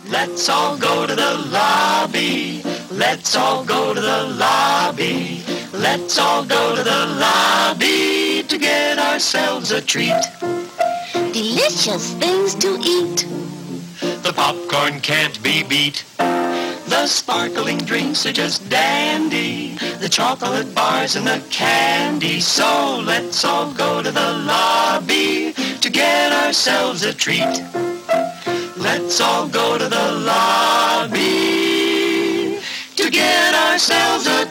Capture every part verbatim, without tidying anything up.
Let's all go to the lobby. Let's all go to the lobby. Let's all go to the lobby to get ourselves a treat. Delicious things to eat. The popcorn can't be beat. The sparkling drinks are just dandy. The chocolate bars and the candy. So let's all go to the lobby to get ourselves a treat. Let's all go to the lobby to get ourselves a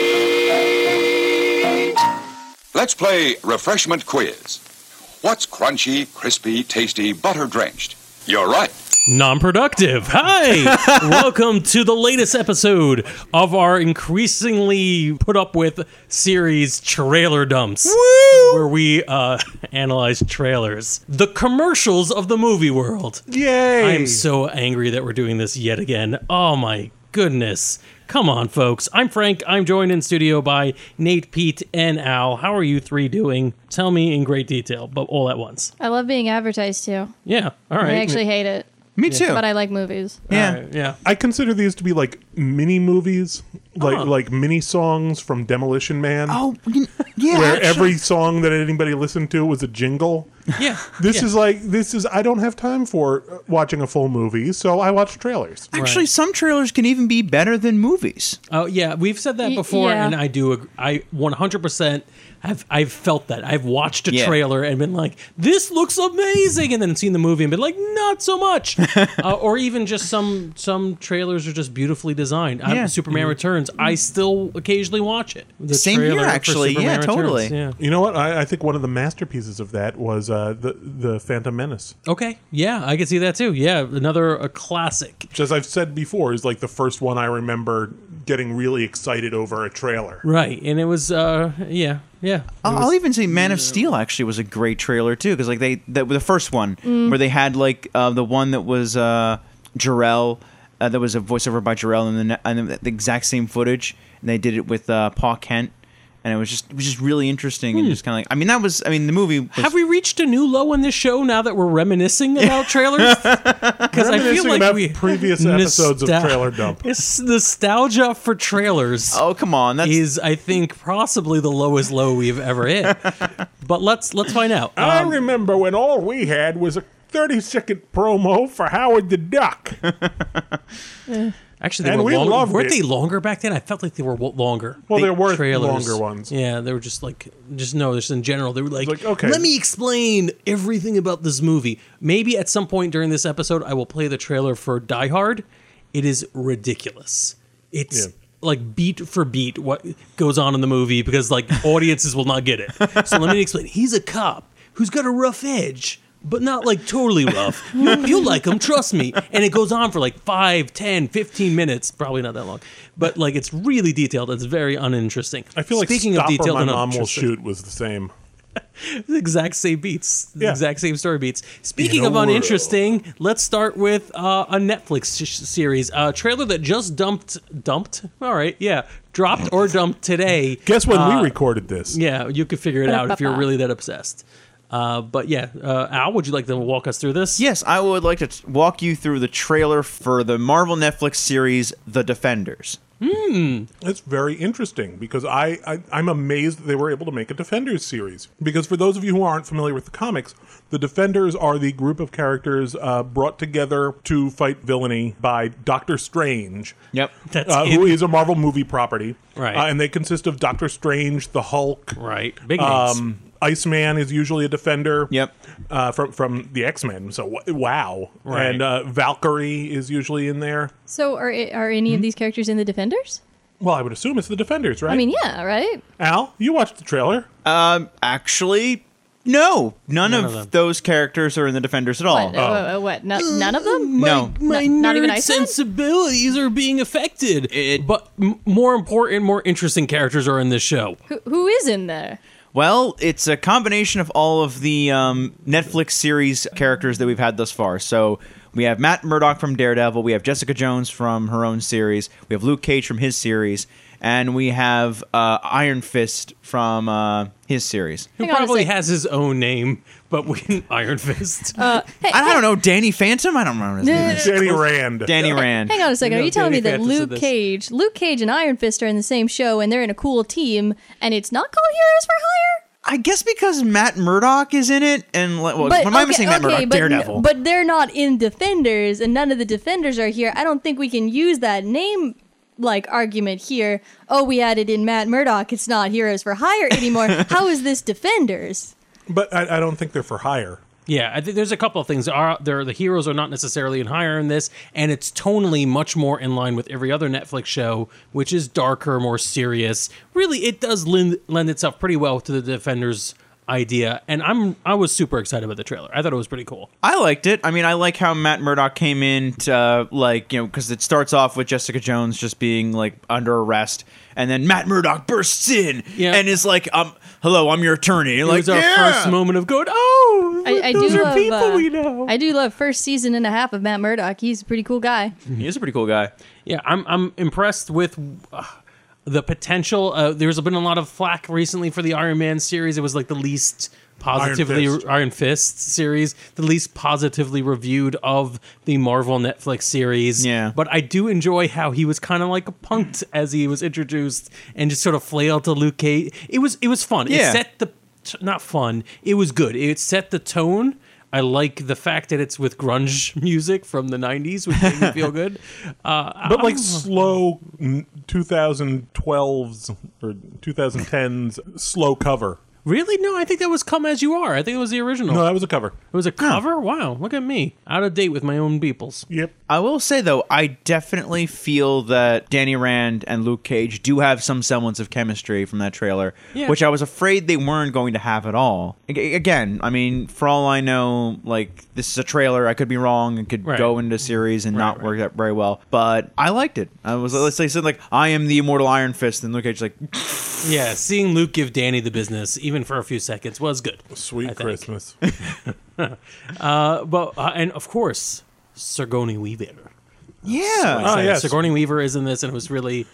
treat. Let's play Refreshment Quiz. What's crunchy, crispy, tasty, butter-drenched? You're right. Non-productive. Hi! Welcome to the latest episode of our increasingly put up with series Trailer Dumps. Woo! Where we uh, analyze trailers. The commercials of the movie world. Yay! I am so angry that we're doing this yet again. Oh my goodness. Come on, folks. I'm Frank. I'm joined in studio by Nate, Pete, and Al. How are you three doing? Tell me in great detail, but all at once. I love being advertised to. Yeah, all right. I actually hate it. Me too. But I like movies. Yeah. Right, yeah. I consider these to be like mini movies, like Oh. like mini songs from Demolition Man. Oh, you- yeah. where actually- every song that anybody listened to was a jingle. Yeah. This yeah. is like this is I don't have time for uh, watching a full movie, so I watch trailers. Actually, Right. some trailers can even be better than movies. Oh yeah, we've said that Y- before, yeah. and I do. Ag- I one hundred percent have. I've felt that. I've watched a Yeah. trailer and been like, "This looks amazing," and then seen the movie and been like, "Not so much." uh, or even just some some trailers are just beautifully designed. I- Yeah. Superman Returns. I still occasionally watch it. The Same here, trailer for actually. Superman Yeah, Returns. totally. Yeah. You know what? I, I think one of the masterpieces of that was uh, the the Phantom Menace. Okay. Yeah, I can see that too. Yeah, another a classic. Which, as I've said before, is like the first one I remember getting really excited over a trailer. Right, and it was. uh Yeah, yeah. It I'll, was- I'll even say Man of Steel actually was a great trailer too, because like they the, the first one where they had like uh, the one that was uh, Jarrell, uh, that was a voiceover by Jarrell, and the, and the exact same footage, and they did it with uh, Paul Kent. And it was just it was just really interesting and just kind of like I mean that was I mean the movie was, Have we reached a new low in this show now that we're reminiscing about trailers? Because I feel Reminiscing like about we previous episodes of Nostal- Trailer Dump. It's nostalgia for trailers. oh come on that's Is I think possibly the lowest low we've ever hit. But let's let's find out. I Um, remember when all we had was a thirty second promo for Howard the Duck. Actually, they and were we longer. loved Weren't it. they longer back then? I felt like they were w- longer. Well, They- there were trailers. longer ones. Yeah, they were just like, just no, just in general. They were like, like, okay. let me explain everything about this movie. Maybe at some point during this episode, I will play the trailer for Die Hard. It is ridiculous. It's Yeah. like beat for beat what goes on in the movie because like audiences will not get it. So let me explain. He's a cop who's got a rough edge, but not like totally rough. You, you'll like him, trust me. And it goes on for like five, ten, fifteen minutes. Probably not that long. But like it's really detailed. It's very uninteresting. I feel like Speaking Stop of detailed or My and Mom Will uninteresting, Shoot was the same. the exact same beats, the Yeah. exact same story beats. Speaking In a of world. uninteresting, let's start with uh, a Netflix sh- series, a trailer that just dumped, dumped. All right, yeah, dropped or dumped today. Guess when Uh, we recorded this? Yeah, you could figure it out if you're really that obsessed. Uh, but yeah, uh, Al, would you like to walk us through this? Yes, I would like to t- walk you through the trailer for the Marvel Netflix series The Defenders. It's very interesting because I, I, I'm amazed that they were able to make a Defenders series. Because for those of you who aren't familiar with the comics, the Defenders are the group of characters uh, brought together to fight villainy by Doctor Strange. Yep. That's Uh, it. who is a Marvel movie property. Right. Uh, and they consist of Doctor Strange, the Hulk. Right, big names. Um, Iceman is usually a defender. Yep. Uh, from from the X-Men. So w- wow. Right. And uh, Valkyrie is usually in there. So are are any of these characters in the Defenders? Well, I would assume it's the Defenders, right? I mean, yeah, right? Al, you watched the trailer. Um, actually, no, none, None of, of them. those characters are in the Defenders at all. What? Uh, what? No, none of them? No. My N- not even nerd Iceman? sensibilities are being affected. It- but m- more important, more interesting characters are in this show. Who, who is in there? Well, it's a combination of all of the um, Netflix series characters that we've had thus far. So we have Matt Murdock from Daredevil, we have Jessica Jones from her own series, we have Luke Cage from his series, and we have uh, Iron Fist from uh, his series. Who Hang on a probably sec. has his own name, but we Iron Fist. Uh, hey, I, I don't know, Danny Phantom? I don't remember his name. is. Danny Rand. Danny Rand. Hang on a second. You Are know you telling me Danny that Phantom's in Luke this. Cage, Luke Cage and Iron Fist are in the same show and they're in a cool team and it's not called Heroes for Hire? I guess because Matt Murdock is in it, and well, what am I missing? Matt Murdock, but, Daredevil. but they're not in Defenders, and none of the Defenders are here. I don't think we can use that name like argument here. Oh, we added in Matt Murdock. It's not Heroes for Hire anymore. How is this Defenders? But I, I don't think they're for hire. Yeah, I think there's a couple of things. Are there the heroes are not necessarily in higher in this, and it's tonally much more in line with every other Netflix show, which is darker, more serious. Really, it does lend, lend itself pretty well to the Defenders idea, and I'm I was super excited about the trailer. I thought it was pretty cool. I liked it. I mean, I like how Matt Murdock came in to, uh, like, you know, because it starts off with Jessica Jones just being, like, under arrest, and then Matt Murdock bursts in Yeah. and is like, um, hello, I'm your attorney. And It like, was our yeah. first moment of going, oh, I, I those do are love. people uh, we know. I do love first season and a half of Matt Murdock. He's a pretty cool guy. He is a pretty cool guy. Yeah, I'm I'm impressed with uh, the potential. Uh, there's been a lot of flack recently for the Iron Man series. It was like the least positively Iron Fist. Iron Fist series, the least positively reviewed of the Marvel Netflix series. Yeah. But I do enjoy how he was kind of like a punked as he was introduced and just sort of flailed to Luke Cage. It was it was fun. Yeah. It set the not fun. It was good. It set the tone. I like the fact that it's with grunge music from the nineties, which made me feel good. Uh, But like I'm- slow mm, twenty twelve's or twenty tens slow cover. Really? No, I think that was Come As You Are. I think it was the original. No, that was a cover. It was a cover? Wow, look at me. Out of date with my own peoples. Yep. I will say, though, I definitely feel that Danny Rand and Luke Cage do have some semblance of chemistry from that trailer, Yeah. which I was afraid they weren't going to have at all. A- Again, I mean, for all I know, like, this is a trailer. I could be wrong. It could Right. go into series and not right. work out very well. But I liked it. I was, let's say, said, like, I am the immortal Iron Fist, and Luke Cage, like, Yeah, seeing Luke give Danny the business, even for a few seconds, was good. Sweet I think. Christmas. Uh, but uh, and of course, Sigourney Weaver. yeah. Oh, yes. Sigourney Weaver is in this, and it was really.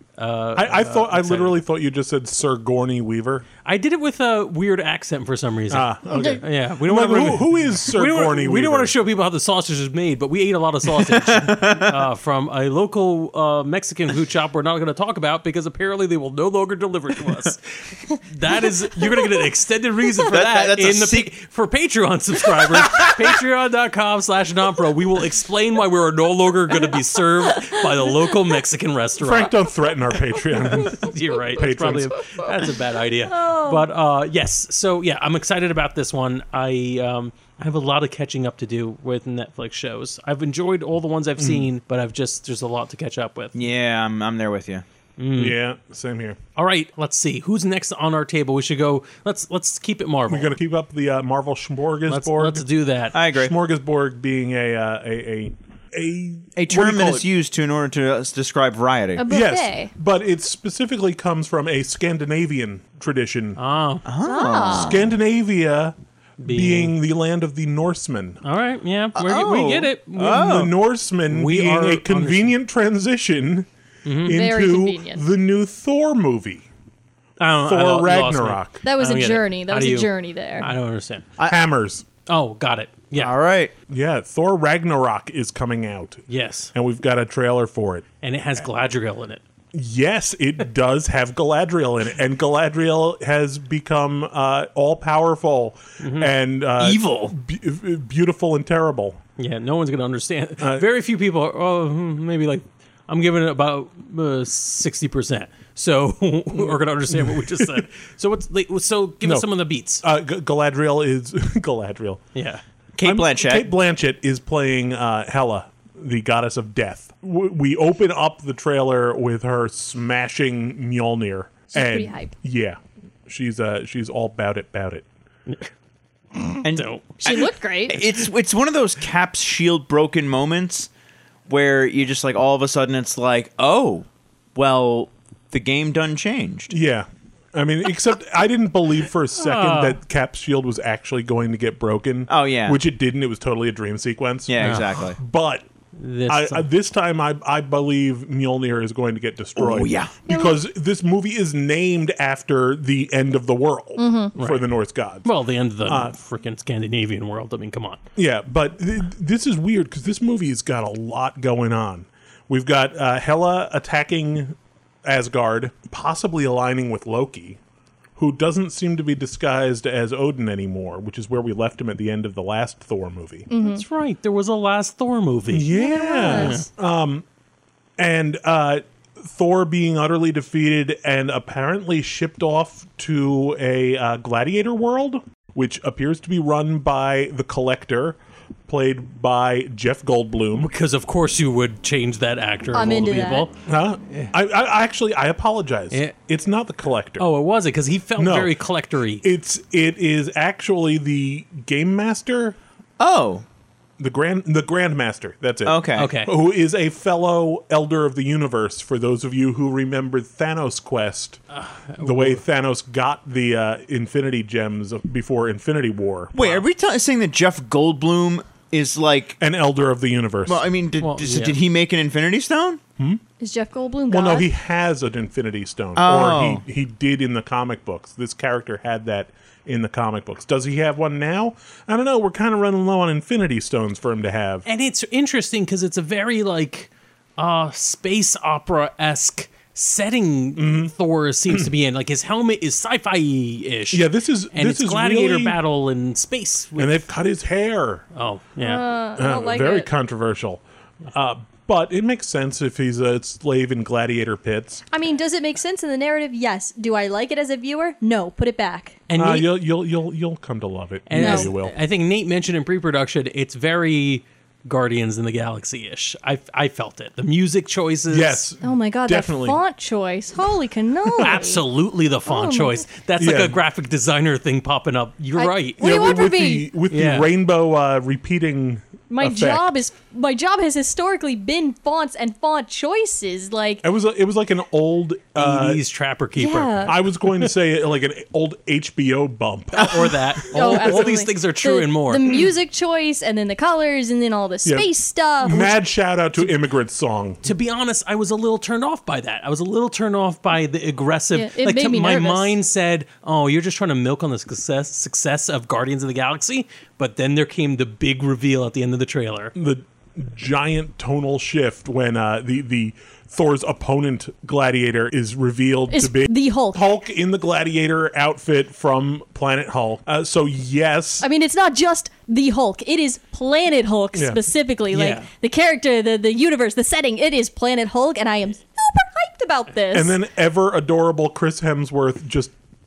I, I thought I exciting. literally thought you just said Sir Gorney Weaver. I did it with a weird accent for some reason. Ah, okay. Yeah, we don't Like, want who, to. who is Sir We don't, Gorney we Weaver? don't want to show people how the sausage is made, but we ate a lot of sausage uh, from a local uh, Mexican food shop we're not going to talk about because apparently they will no longer deliver to us. That is, you're going to get an extended reason for That- that, that- that's a in the sec- pa- for Patreon subscribers. Patreon.com slash Nonpro. We will explain why we're no longer going to be served by the local Mexican restaurant. Frank, don't threaten our Patreon. You're right. That's probably a, that's a bad idea. But uh, yes, so yeah, I'm excited about this one. I um, I have a lot of catching up to do with Netflix shows. I've enjoyed all the ones I've seen, but I've just there's a lot to catch up with. Yeah, I'm, I'm there with you. Yeah, same here. All right, let's see who's next on our table. We should go. Let's let's keep it Marvel. We're gonna keep up the uh, Marvel smorgasbord. let's let's do that. I agree. Smorgasbord being a uh, a a a, A what do term you that call is it? used to in order to uh, describe variety. A buffet. Yes, but it specifically comes from a Scandinavian tradition. Oh, Ah. Scandinavia Being- being, the land of the Norsemen. all right. Yeah, we're, Oh. we get it. We- The Norsemen We being are a convenient transition Very into convenient. the new Thor movie, I don't, I Thor lo- lost me. Ragnarok. That was I a don't get it. journey. That How was do a you- journey there. I don't understand. Hammers. Oh, got it. Yeah. All right. Yeah, Thor Ragnarok is coming out, Yes, and we've got a trailer for it. and it has Galadriel in it. Yes, it does have Galadriel in it, and Galadriel has become uh, all powerful and uh, Evil. be- beautiful and terrible. Yeah, no one's gonna understand. Uh, Very few people. Are, oh, hmm, maybe like I'm giving it about sixty percent. So we're gonna understand what we just said. So what's like, so give No. us some of the beats. Uh, G- Galadriel is Galadriel. yeah. Kate I'm- Blanchett. Kate Blanchett is playing uh, Hela, the goddess of death. W- we open up the trailer with her smashing Mjolnir. She's and pretty hype. Yeah, she's uh, she's all about it, about it. And Don't. She looked great. it's it's one of those Cap's shield broken moments where you just like all of a sudden it's like, oh, well, the game done changed. Yeah. I mean, except I didn't believe for a second Ah. that Cap's shield was actually going to get broken. Oh, yeah. Which it didn't. It was totally a dream sequence. Yeah, exactly. But This I, time. I, this time, I, I believe Mjolnir is going to get destroyed. Oh, yeah. Because this movie is named after the end of the world Mm-hmm. for the Norse gods. well, the end of the Uh, freaking Scandinavian world. I mean, come on. Yeah, but th- this is weird because this movie's got a lot going on. We've got uh, Hela attacking Asgard, possibly aligning with Loki, who doesn't seem to be disguised as Odin anymore, which is where we left him at the end of the last Thor movie. That's right. There was a last Thor movie. Yeah. Yes. And uh, Thor being utterly defeated and apparently shipped off to a uh, gladiator world, which appears to be run by the Collector, played by Jeff Goldblum. Because of course you would change that actor. I'm of all into the that. people. Huh? I, I actually, I apologize. Yeah. It's not the Collector. Oh, it wasn't because he felt No. very collectory. It's it is actually the Game Master, Oh, the Grand the Grandmaster. That's it. okay. Okay. Who is a fellow Elder of the Universe? For those of you who remember Thanos Quest, the way Thanos got the uh, Infinity Gems before Infinity War. Wait, are we t- saying that Jeff Goldblum is like? An Elder of the Universe. Well, I mean, did, Well, did, yeah. did he make an Infinity Stone? Is Jeff Goldblum well, God? no, he has an Infinity Stone, Oh. or he he did in the comic books. This character had that in the comic books. Does he have one now? I don't know. We're kind of running low on Infinity Stones for him to have. And it's interesting because it's a very like uh space opera esque setting Mm-hmm. Thor seems to be in. Like his helmet is sci-fi ish. Yeah, this is and this it's is gladiator really, battle in space. With, and they've cut his hair. oh yeah. Uh, I Uh, don't like very it. controversial. Uh, but it makes sense if he's a slave in gladiator pits. I mean, does it make sense in the narrative? Yes. Do I like it as a viewer? No. Put it back. and Uh, Nate, you'll you'll you'll you'll come to love it. and yeah, as- you will. I think Nate mentioned in pre-production, it's very Guardians in the Galaxy ish. I I felt it. The music choices. Yes. Oh my god, Definitely. that font choice. Holy cannoli. Absolutely, the font Oh my- choice. That's like Yeah. a graphic designer thing popping up. You're I- right. What do you want with from the me? with Yeah. the rainbow uh, repeating. My effect. job is my job has historically been fonts and font choices. Like It was a, it was like an old. Uh, eighties Trapper Keeper. yeah. I was going to say like an old H B O bump. Or that. Oh, all, all absolutely. these things are true The- and more. The music choice, and then the colors, and then all the Yeah. space stuff. Mad shout out to Immigrant Song. To be honest, I was a little turned off by that. I was a little turned off by the aggressive. Yeah, it like made to- me my nervous. mind said, "Oh, you're just trying to milk on the success success of Guardians of the Galaxy." But then there came the big reveal at the end of the trailer. The giant tonal shift when uh, the the Thor's opponent Gladiator is revealed Is to be the Hulk. Hulk in the Gladiator outfit from Planet Hulk. Uh, so yes, I mean, it's not just the Hulk. It is Planet Hulk Yeah. specifically. Like Yeah. the character, the the universe, the setting. It is Planet Hulk, and I am super hyped about this. and then ever adorable Chris Hemsworth just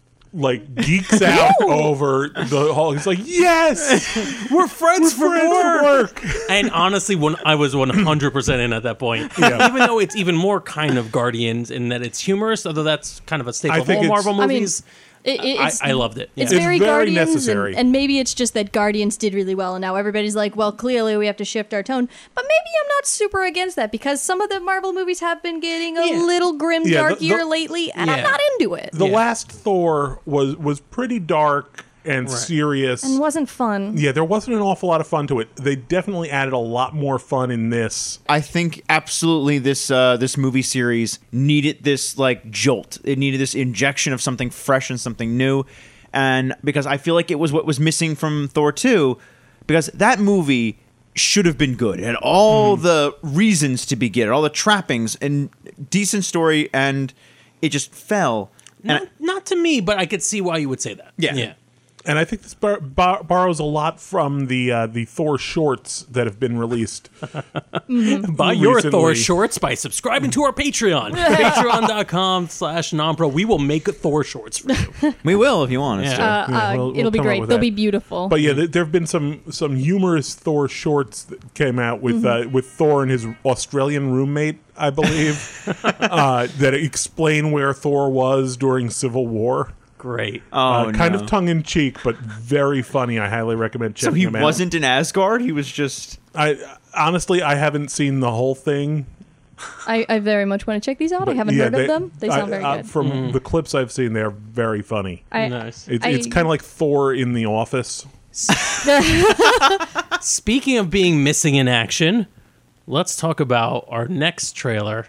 like geeks out over the Hulk. He's like, yes, We're friends for work. And honestly, when I was one hundred percent in at that point, Yeah. even though it's even more kind of Guardians in that it's humorous, although that's kind of a staple I of think all it's- Marvel I mean, movies. It, it, I, it's, I loved it. It's Yeah. It's very, very Guardians, necessary. And, and maybe it's just that Guardians did really well, and now everybody's like, well, clearly we have to shift our tone. But maybe I'm not super against that because some of the Marvel movies have been getting a Yeah. little grim, Yeah, the- darkier the- lately, and Yeah. I'm not into it. The Yeah. last Thor was was pretty dark and serious. and wasn't fun. Yeah, there wasn't an awful lot of fun to it. They definitely added a lot more fun in this. I think absolutely this uh, this movie series needed this like jolt. It needed this injection of something fresh and something new, and because I feel like it was what was missing from Thor two, because that movie should have been good. It had all the reasons to be good, all the trappings and decent story, and it just fell. And Not, not to me, but I could see why you would say that. Yeah. Yeah. And I think this bar- bar- borrows a lot from the uh, the Thor shorts that have been released. Buy your Recently. Thor shorts by subscribing to our Patreon. Patreon.com slash Nompro. We will make Thor shorts for you. we will if you want us Yeah. to. Uh, Yeah, uh, we'll- we'll it'll be come up great. with They'll that. be beautiful. But yeah, th- there have been some some humorous Thor shorts that came out with uh, with Thor and his Australian roommate, I believe, uh, that explain where Thor was during Civil War. Great. Oh, uh, kind no. of tongue in cheek, but very funny. I highly recommend So checking he them out. wasn't in Asgard. He was just. I honestly, I haven't seen the whole thing. I, I very much want to check these out. I but haven't yeah, heard of them. They I- sound very uh, good. From the clips I've seen, they're very funny. I, Nice. It, I- it's kind of like Thor in the Office. Speaking of being missing in action, let's talk about our next trailer,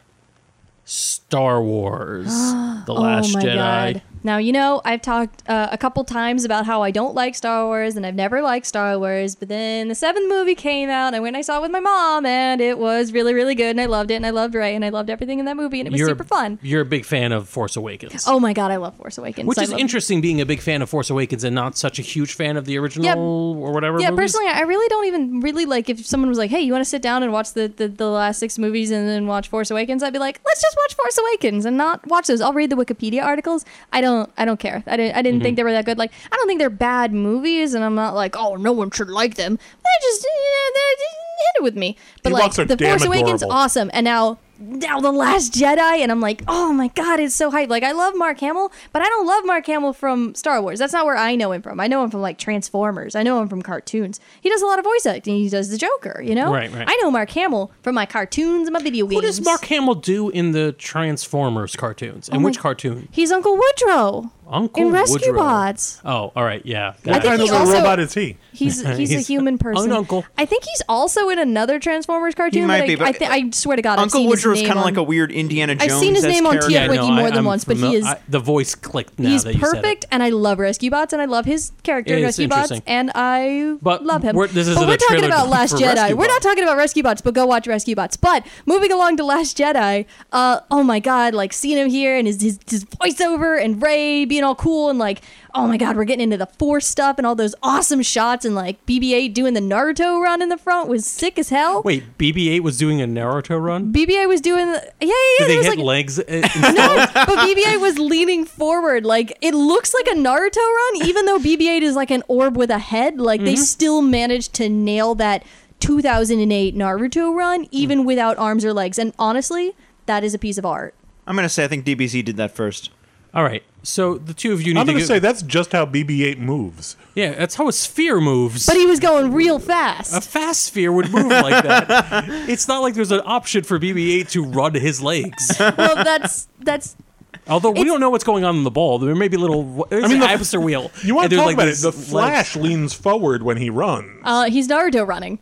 Star Wars: The Last oh my Jedi. God. Now, you know, I've talked uh, a couple times about how I don't like Star Wars and I've never liked Star Wars, but then the seventh movie came out and I went and I saw it with my mom and it was really, really good and I loved it and I loved Rey and I loved everything in that movie and it was You're, super fun. You're a big fan of Force Awakens. Oh my God, I love Force Awakens. Which I is love- interesting, being a big fan of Force Awakens and not such a huge fan of the original Yeah. or whatever Yeah, movies. personally, I really don't even really like if someone was like, hey, you want to sit down and watch the, the, the last six movies and then watch Force Awakens? I'd be like, let's just watch Force Awakens and not watch those. I'll read the Wikipedia articles. I don't I don't care. I didn't, I didn't Mm-hmm. think they were that good. Like, I don't think they're bad movies and I'm not like, oh, no one should like them. They just, you know, they just hit it with me. But Ewoks are like, The damn Force Awakens, adorable. awesome. And now... Now The Last Jedi, and I'm like, oh my God, it's so hype. Like, I love Mark Hamill, but I don't love Mark Hamill from Star Wars. That's not where I know him from. I know him from like Transformers. I know him from cartoons. He does a lot of voice acting. He does the Joker, you know? Right, right. I know Mark Hamill from my cartoons and my video games. What does Mark Hamill do in the Transformers cartoons? And my- which cartoon? He's Uncle Woodrow Uncle in Rescue Woodrow. Bots. Oh, all right, yeah. I What think kind he of a also- robot is he? He's he's, a He's human person. an uncle. I think he's also in another Transformers cartoon. might but I, be, but I, thi- I swear to God, I've Uncle seen Woodrow his is name kind of on- like a weird Indiana Jones. I've seen his name on character. T F Wiki more than I'm once, but he fami- is- I, the voice clicked now He's that you said it. perfect, and I love Rescue Bots, and I love his character in Yeah, it's Rescue Bots, interesting. and I But love him. we're- this isn't but we're a talking trailer about Last for Jedi. Rescue We're not Bots. talking about Rescue Bots, but go watch Rescue Bots. But moving along to Last Jedi, uh, oh my God, like seeing him here and his, his his voiceover and Rey being all cool and like, oh my God, we're getting into the Force stuff and all those awesome shots and like B B eight doing the Naruto run in the front was sick as hell. Wait, B B eight was doing a Naruto run? B B eight was doing the, yeah, yeah, yeah. Did they there was hit like, legs? uh, no, but B B eight was leaning forward. Like, it looks like a Naruto run, even though B B eight is like an orb with a head. Like, they still managed to nail that two thousand eight Naruto run, even without arms or legs. And honestly, that is a piece of art. I'm gonna say I think D B Z did that first. All right, so the two of you need I'm to going to give- say that's just how B B eight moves. yeah, that's how a sphere moves. But he was going real a fast. fast sphere would move like that. It's not like there's an option for B B eight to run his legs. Well, that's that's Although we It's- don't know what's going on in the ball. There may be little. There's I mean, an the- hamster wheel. You want and to there's talk like about it? these The legs. Flash leans forward when he runs. uh, he's Naruto running.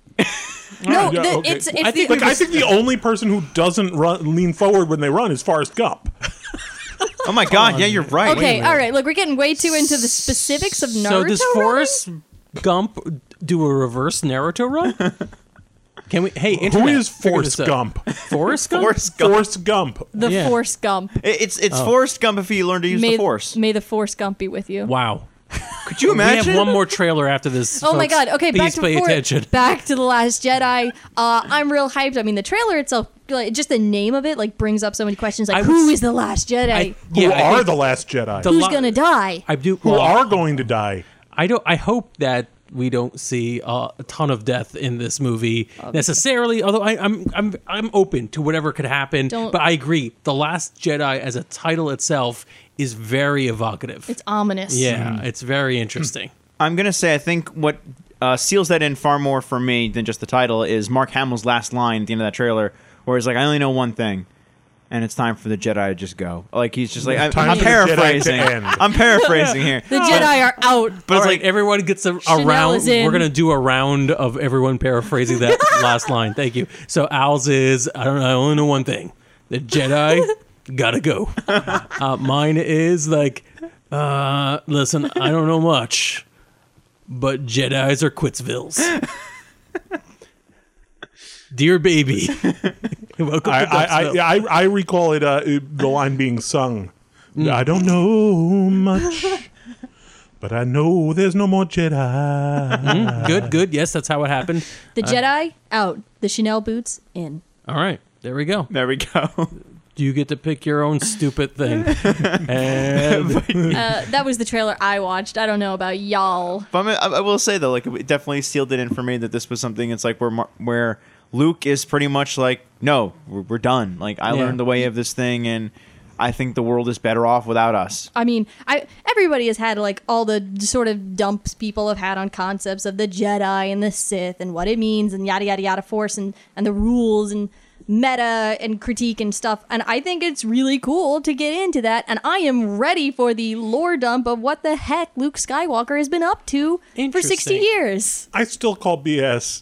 No, Yeah, the, okay. it's it's I the, think Like, I think the only person who doesn't run, lean forward when they run is Forrest Gump. Oh my God! Yeah, you're right. okay. All right, look, we're getting way too into the specifics of Naruto. So does running? Forrest Gump do a reverse Naruto run? Can we? Hey, Who internet, is figure Forrest this out. Gump? Forrest Gump. Forrest Gump. Forrest Gump. the Yeah. Force Gump. It- It's it's Oh. Forrest Gump if you learn to use May the Force. may the Force Gump be with you. Wow. Could you We imagine? have one more trailer after this. Oh my folks. God! Okay, Please back to pay For- attention. back to the Last Jedi. Uh, I'm real hyped. I mean, the trailer itself, like, just the name of it, like brings up so many questions. I Like, would who s- is the Last Jedi? I, Who yeah, I are think the Last Jedi? the Who's lo- gonna die? I do. who well, are going to die? I don't. I hope that we don't see uh, a ton of death in this movie necessarily. Although I, I'm I'm I'm open to whatever could happen. Don't- But I agree. The Last Jedi as a title itself is very evocative. It's ominous. yeah, it's very interesting. I'm gonna say I think what uh, seals that in far more for me than just the title is Mark Hamill's last line at the end of that trailer, where he's like, "I only know one thing, and it's time for the Jedi to just go." Like he's just like, I, Time I'm for the Jedi to paraphrasing. end. I'm paraphrasing here. The Jedi are out. But it's All like right. everyone gets a, a Chanel round. is in. We're gonna do a round of everyone paraphrasing that last line. Thank you. So Al's is I don't know. I only know one thing: the Jedi gotta go. Uh, mine is like, uh, listen, I don't know much, but Jedis are Quitsvilles. Dear baby, welcome I, to I, I, Ducksville. I, I recall it, uh, it- the line being sung. Mm. I don't know much, but I know there's no more Jedi. Good, good. Yes, that's how it happened. The Jedi out. The Chanel boots in. All right, there we go. There we go. You get to pick your own stupid thing. And Uh, that was the trailer I watched. I don't know about y'all. But I, I will say though, like it definitely sealed it in for me that this was something. It's like where Mar- where Luke is pretty much like, no, we're, we're done. Like I Yeah. learned the way of this thing, and I think the world is better off without us. I mean, I everybody has had like all the sort of dumps people have had on concepts of the Jedi and the Sith and what it means and yada yada yada Force and and the rules and meta and critique and stuff. And I think it's really cool to get into that. And I am ready for the lore dump of what the heck Luke Skywalker has been up to for sixty Interesting. years. I still call B S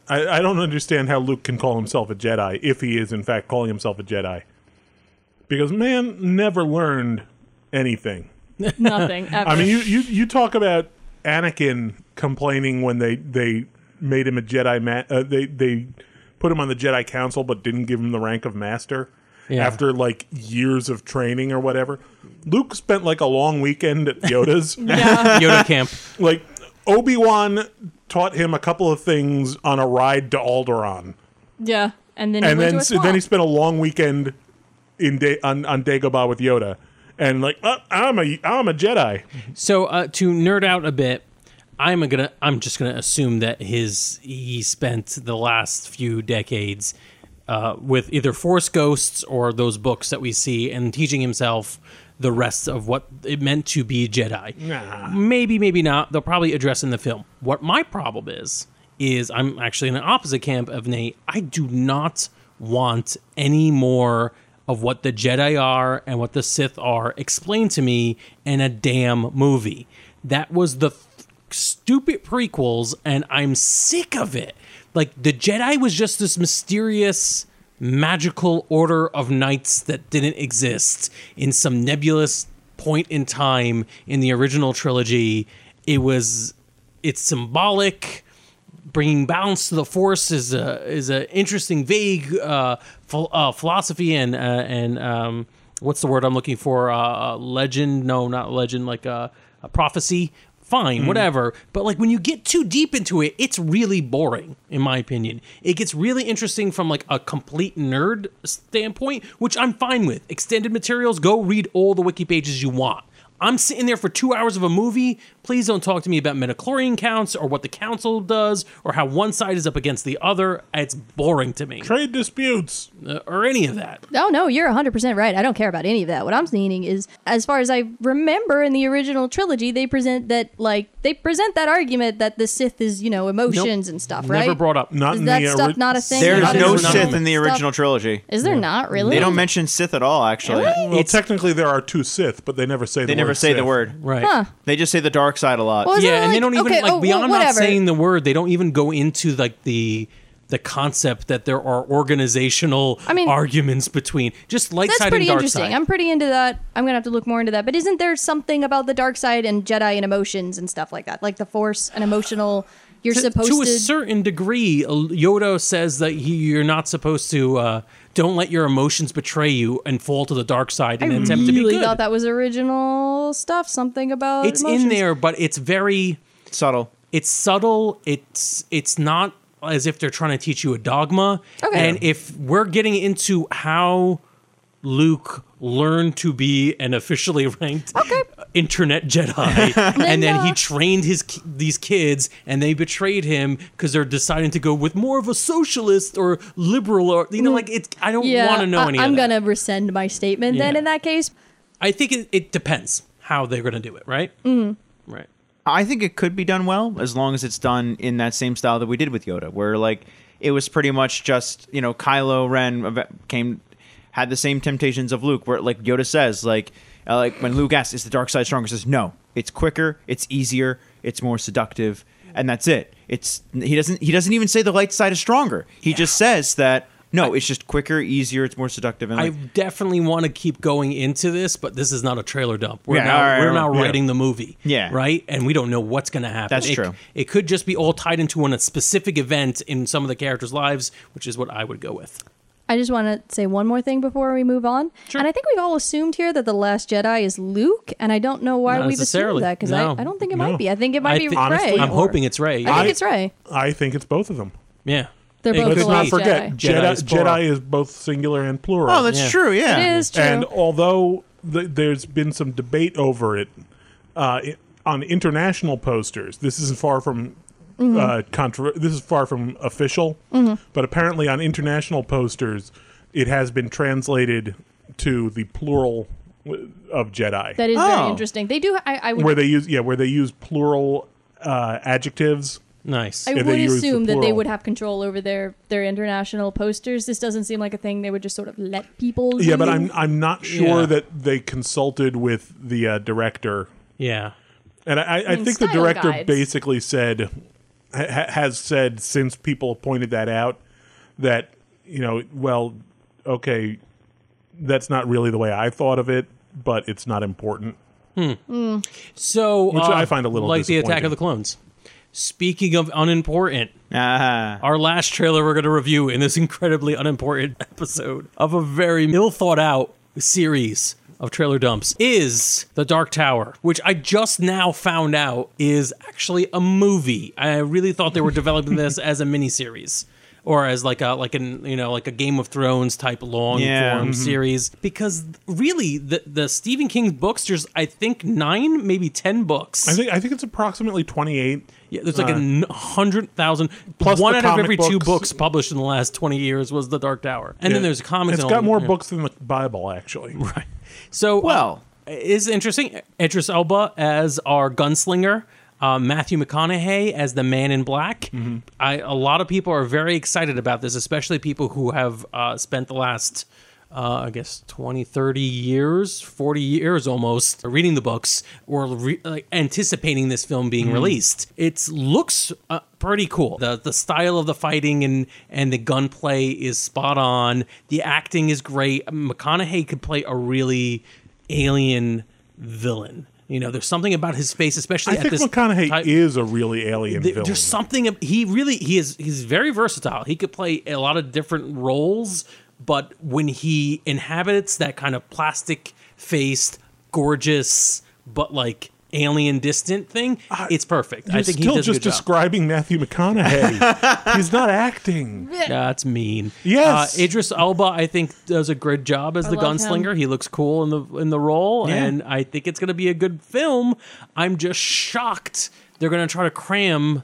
I, I don't understand how Luke can call himself a Jedi if he is in fact calling himself a Jedi. Because man never learned anything. Nothing. Ever. I mean, you, you, you talk about Anakin complaining when they, they made him a Jedi. Ma- uh, they they put him on the Jedi Council, but didn't give him the rank of Master Yeah. after like years of training or whatever. Luke spent like a long weekend at Yoda's. yeah. Yoda camp. Like Obi-Wan taught him a couple of things on a ride to Alderaan, Yeah. And then he and went then to a swamp. then he spent a long weekend in da- on on Dagobah with Yoda, and like oh, I'm a I'm a Jedi. So uh, to nerd out a bit, I'm gonna I'm just gonna assume that his he spent the last few decades uh, with either Force ghosts or those books that we see, and teaching himself the rest of what it meant to be Jedi. Nah. Maybe, maybe not. They'll probably address in the film. What my problem is, is I'm actually in the opposite camp of Nate. I do not want any more of what the Jedi are and what the Sith are explained to me in a damn movie. That was the th- stupid prequels, and I'm sick of it. Like, the Jedi was just this mysterious magical order of knights that didn't exist in some nebulous point in time in the original trilogy. It was, it's symbolic. Bringing balance to the Force is a is a interesting, vague uh, ph- uh, philosophy and uh, and um, what's the word I'm looking for? Uh, legend? No, not legend. Like a, a prophecy. Fine, whatever. But like when you get too deep into it, it's really boring, in my opinion. It gets really interesting from like a complete nerd standpoint, which I'm fine with. Extended materials, go read all the wiki pages you want. I'm sitting there for two hours of a movie. Please don't talk to me about midichlorian counts or what the council does or how one side is up against the other. It's boring to me. Trade disputes. Uh, or any of that. Oh, no, you're one hundred percent right. I don't care about any of that. What I'm seeing is, as far as I remember in the original trilogy, they present that, like, they present that argument that the Sith is, you know, emotions Nope. and stuff, Never right? brought up. Not Is in that the stuff ori- not a thing? There's Not no in Sith in the stuff? original trilogy. Is there not, really? They don't mention Sith at all, actually. Really? Well, It's- technically there are two Sith, but they never say the They word never say the Sith. word. Right. Huh. They just say the dark side a lot. Well, is Yeah, it and like- they don't even okay, like oh, beyond well, not whatever. saying the word. They don't even go into like the the concept that there are organizational I mean, arguments between just light That's side pretty and dark interesting. side. I'm pretty into that. I'm gonna have to look more into that. But isn't there something about the dark side and Jedi and emotions and stuff like that, like the Force and emotional? You're to, supposed to to. a certain degree, Yoda says that he, you're not supposed to. Uh, don't let your emotions betray you and fall to the dark side and I attempt to be really good. thought that was original stuff. Something about it's emotions. in there, but it's very. Subtle. It's subtle. It's it's not as if they're trying to teach you a dogma. Okay. And if we're getting into how Luke learned to be an officially ranked Okay. internet Jedi, and then he uh, trained his ki- these kids, and they betrayed him because they're deciding to go with more of a socialist or liberal, or you know, like it's. I don't Yeah, want to know I, any I'm of that. gonna rescind my statement then. Yeah. In that case, I think it, it depends how they're going to do it, right? Mm. Right. I think it could be done well as long as it's done in that same style that we did with Yoda, where like it was pretty much just, you know, Kylo Ren came had the same temptations of Luke, where like Yoda says, like uh, like when Luke asks, "Is the dark side stronger?" He says, "No, it's quicker, it's easier, it's more seductive," and that's it. It's he doesn't he doesn't even say the light side is stronger. He just says that no, it's just quicker, easier, it's more seductive, and I like, definitely want to keep going into this, but this is not a trailer dump. We're Yeah, now all right, we're all now right. writing the movie. Yeah. Right? And we don't know what's going to happen. That's it, true. It could just be all tied into one a specific event in some of the characters' lives, which is what I would go with. I just want to say one more thing before we move on. Sure. And I think we've all assumed here that the Last Jedi is Luke, and I don't know why Not we've necessarily. assumed that because No. I, I don't think it No. might be. I think it might I be thi- honestly, Rey. I'm or- hoping it's Ray. I think I- it's Rey. I think it's both of them. Yeah. They're It both could Let's the not Last forget, Jedi. Jedi Jedi, is plural. Jedi is both singular and plural. oh, that's Yeah. true, yeah. It is true. And although th- there's been some debate over it uh, i- on international posters, this is far from Mm-hmm. uh, contra- This is far from official. But apparently, on international posters, it has been translated to the plural w- of Jedi, That is Oh. very interesting. They do. I, I would. where they use yeah, where they use plural uh, adjectives. Nice. I if would they use the assume that they plural. would have control over their their international posters. This doesn't seem like a thing they would just sort of let people. Yeah, do. but I'm I'm not sure Yeah. that they consulted with the uh, director. yeah. And I, I, I mean, think the style director guides. basically said, ha- has said since people pointed that out that, you know, well, okay, that's not really the way I thought of it, but it's not important. Hmm. So, Which uh, I find a little like the Attack disappointing. of the Clones. Speaking of unimportant, Ah. our last trailer we're going to review in this incredibly unimportant episode of a very ill thought out series of trailer dumps is The Dark Tower, which I just now found out is actually a movie. I really thought they were developing this as a miniseries. Or as like a like an you know like a Game of Thrones type long Yeah, form mhm. series, because really the the Stephen King books, there's I think nine maybe ten books. I think I think it's approximately twenty-eight. Yeah, there's like Uh, a n- hundred thousand plus one the out of comic every two books. books published in the last twenty years was The Dark Tower, and Yeah. then there's comics. It's and got all more yeah. books than the Bible, actually. Right. So Well. uh, it's interesting. Idris Elba as our gunslinger. Uh, Matthew McConaughey as the Man in Black. Mm-hmm. I, a lot of people are very excited about this, especially people who have uh, spent the last, uh, I guess, twenty, thirty years, forty years almost, reading the books or re- like, anticipating this film being Mm-hmm. released. It looks uh, pretty cool. The the style of the fighting and, and the gunplay is spot on. The acting is great. McConaughey could play a really alien villain. You know, there's something about his face, especially I at think this McConaughey type- is a really alien there- villain. There's something he really he is he's very versatile. He could play a lot of different roles, but when he inhabits that kind of plastic faced, gorgeous, but like alien distant thing, it's perfect. You're I think still he does just a good job. describing Matthew McConaughey. He's not acting. That's mean. Yes. uh, Idris Elba, I think, does a good job as I the love gunslinger. him. He looks cool in the in the role, Yeah. and I think it's going to be a good film. I'm just shocked they're going to try to cram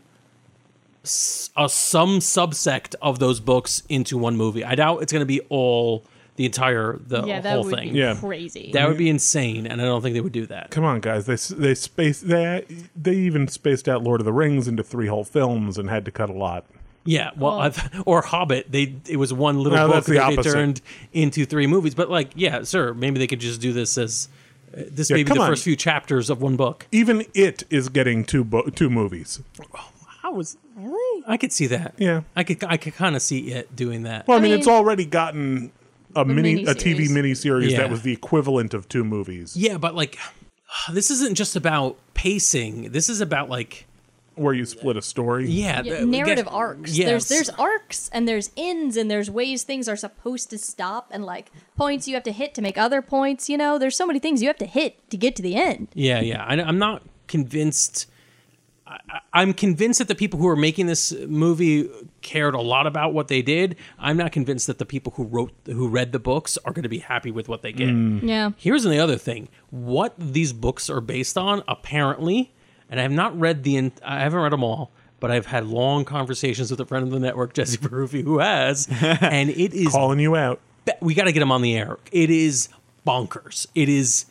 s- a, some subsect of those books into one movie. I doubt it's going to be all the entire the yeah, that whole would thing. be Yeah. crazy. That would be insane, and I don't think they would do that. Come on, guys. They they spaced they they even spaced out Lord of the Rings into three whole films and had to cut a lot. Yeah, well, Oh. I've, or Hobbit. They it was one little No, book that's the that they opposite. turned into three movies. But like, yeah, sir, maybe they could just do this as uh, this Yeah, may be come the on. first few chapters of one book. Even it is getting two bo- two movies. I was Really? I could see that. Yeah. I could I could kind of see it doing that. Well, I, I mean, mean, it's already gotten a mini a T V miniseries. miniseries Yeah. that was the equivalent of two movies, Yeah, but like, this isn't just about pacing. This is about like, where you split a story. yeah, Yeah, the- narrative get- arcs. Yes. There's there's arcs and there's ends and there's ways things are supposed to stop and like points you have to hit to make other points. You know, there's so many things you have to hit to get to the end. Yeah, yeah. I, I'm not convinced. I, I- I'm convinced that the people who are making this movie cared a lot about what they did. I'm not convinced that the people who wrote, who read the books, are going to be happy with what they get. Yeah. Here's the other thing: what these books are based on, apparently, and I have not read the. en- I haven't read them all, but I've had long conversations with a friend of the network, Jesse Barufi, who has, and it is. Calling you out. We got to get him on the air. It is bonkers. It is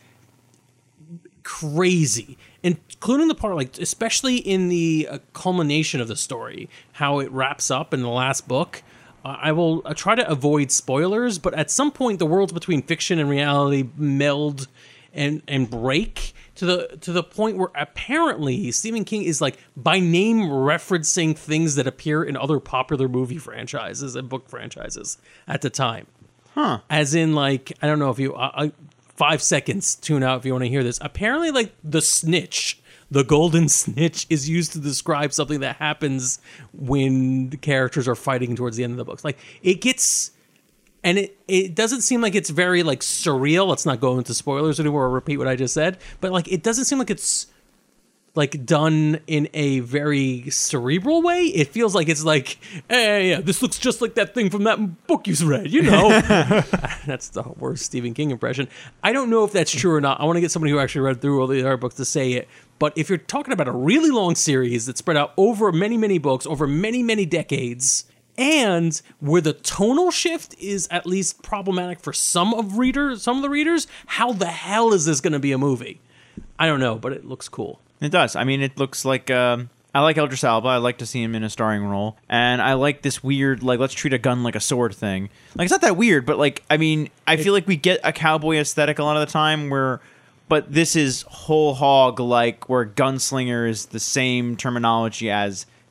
crazy, including the part, like, especially in the uh, culmination of the story, how it wraps up in the last book. Uh, I will uh, try to avoid spoilers, but at some point, the worlds between fiction and reality meld and and break to the to the point where apparently Stephen King is like by name referencing things that appear in other popular movie franchises and book franchises at the time. Huh. As in, like, I don't know if you uh, uh, five seconds, tune out if you want to hear this. Apparently, like, the snitch, the golden snitch, is used to describe something that happens when the characters are fighting towards the end of the books. Like, it gets, and it it doesn't seem like it's very, like, surreal. Let's not go into spoilers anymore or repeat what I just said. But, like, it doesn't seem like it's, like, done in a very cerebral way. It feels like it's like, hey, yeah, this looks just like that thing from that book you read, you know. That's the worst Stephen King impression. I don't know if that's true or not. I want to get somebody who actually read through all the other books to say it. But if you're talking about a really long series that's spread out over many, many books, over many, many decades, and where the tonal shift is at least problematic for some of readers, some of the readers, how the hell is this going to be a movie? I don't know, but it looks cool. It does. I mean, it looks like um, I like Idris Elba. I like to see him in a starring role, and I like this weird, like, let's treat a gun like a sword thing. Like, it's not that weird, but like, I mean, I feel like we get a cowboy aesthetic a lot of the time, where, but this is whole hog, like, where gunslinger is the same terminology as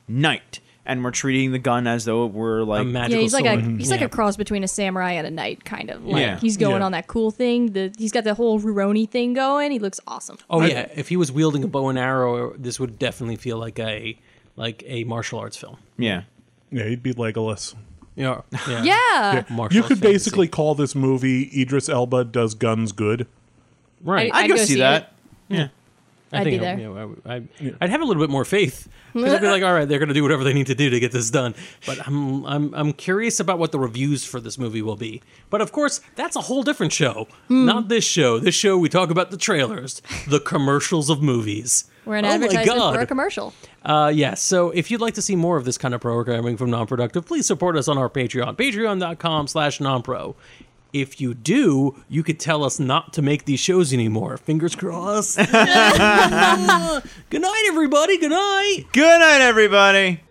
knight, and we're treating the gun as though it were like A magical Yeah, he's like a sword. he's like Yeah. a cross between a samurai and a knight, kind of. Like Yeah. he's going Yeah. on that cool thing. The he's got the whole Rurouni thing going. He looks awesome. Oh yeah, if he was wielding a bow and arrow, this would definitely feel like a like a martial arts film. yeah. Yeah, he'd be Legolas. Yeah, yeah. Yeah. Martial You arts could fantasy. basically call this movie Idris Elba Does Guns Good. right. I- I'd go, go see see that. yeah, I I'd think be I- there. you know, I, I, I'd have a little bit more faith. 'Cause I'd be like, all right, they're going to do whatever they need to do to get this done. But I'm, I'm, I'm curious about what the reviews for this movie will be. But of course, that's a whole different show. Hmm. Not this show. This show, we talk about the trailers, the commercials of movies. We're an Oh my advertisement God. for a commercial. Uh, yes. So if you'd like to see more of this kind of programming from Nonproductive, please support us on our Patreon, patreon.com slash nonpro. If you do, you could tell us not to make these shows anymore. Fingers crossed. Good night, everybody. Good night. Good night, everybody.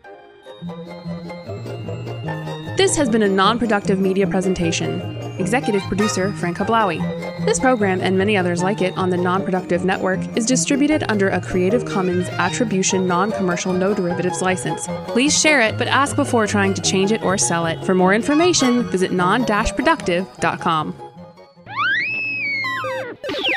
This has been a non-productive media presentation. Executive producer Frank Hablawi. This program and many others like it on the Non-Productive Network is distributed under a Creative Commons Attribution Non-Commercial No Derivatives license. Please share it, but ask before trying to change it or sell it. For more information, visit non dash productive dot com.